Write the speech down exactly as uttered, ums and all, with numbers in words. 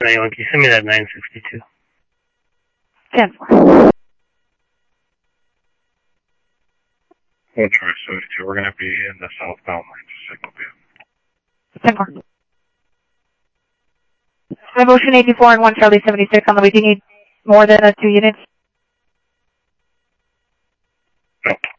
anyone, can you send me that nine sixty-two? ten four. One Charlie seventy-two, we're going to be in the southbound lane, signal view. ten four. My motion eighty-four and one Charlie seventy-six on the way. Do you need more than uh, two units? No.